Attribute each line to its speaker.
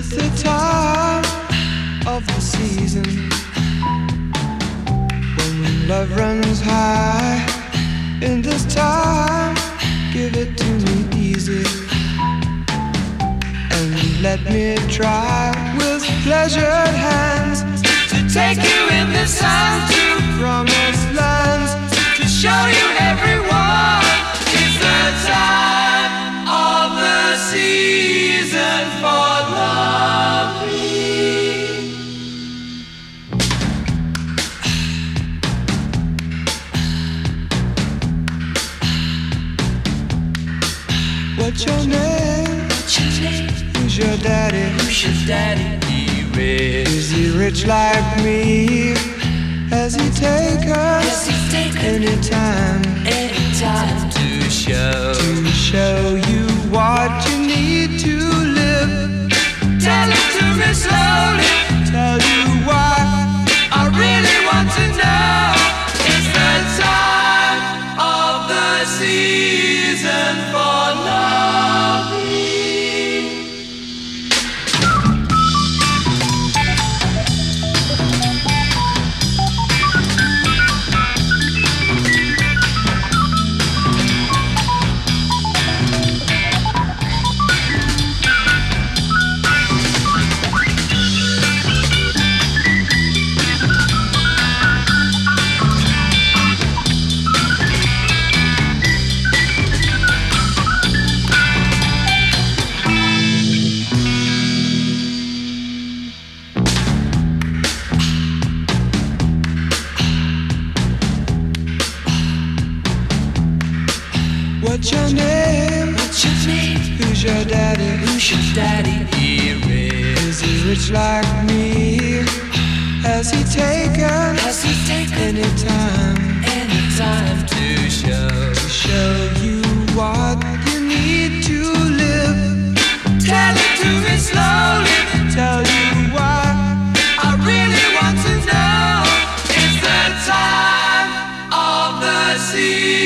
Speaker 1: It's the time of the season when love runs high. In this time, give it to me easy and let me try with pleasured hands to take you in the sun to promised lands, to show you everyone. It's the time of the season for loving. What's your name? Who's your daddy? Is he rich like me? Has he taken any time to show you what you need to live? Tell it to me slowly, tell you why I really want to know. It's the time of the season for loving. What's your name? Who's your daddy? Is he rich like me? Has he taken any time to show you what you need to live? Tell it to me slowly, tell you why I really want to know. It's the time of the season.